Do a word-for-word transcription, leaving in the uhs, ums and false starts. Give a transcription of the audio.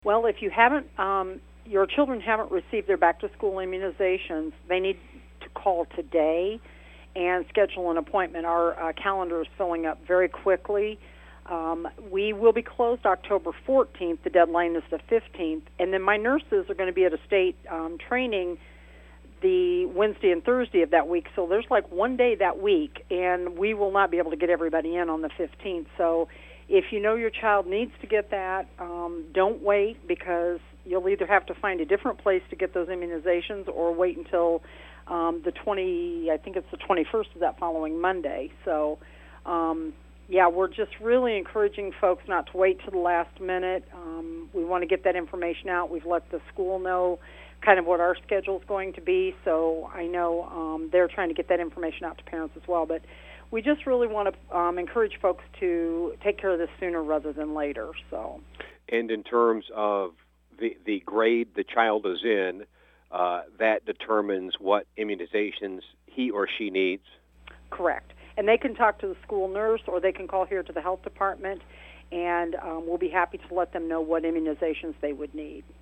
Well, if you haven't, um, your children haven't received their back-to-school immunizations, they need to call today and schedule an appointment. Our uh, calendar is filling up very quickly. Um, we will be closed October fourteenth. The deadline is the fifteenth. And then my nurses are going to be at a state um, training the Wednesday and Thursday of that week. So there's like one day that week, and we will not be able to get everybody in on the fifteenth. So if you know your child needs to get that, um, don't wait, because you'll either have to find a different place to get those immunizations or wait until um, the twenty, I think it's the twenty-first of that following Monday. So, um, yeah, we're just really encouraging folks not to wait to the last minute. Um, we want to get that information out. We've let the school know kind of what our schedule is going to be, so I know um, they're trying to get that information out to parents as well. But we just really want to um, encourage folks to take care of this sooner rather than later. So, and in terms of the the grade the child is in, uh, that determines what immunizations he or she needs? Correct. And they can talk to the school nurse, or they can call here to the health department, and um, we'll be happy to let them know what immunizations they would need.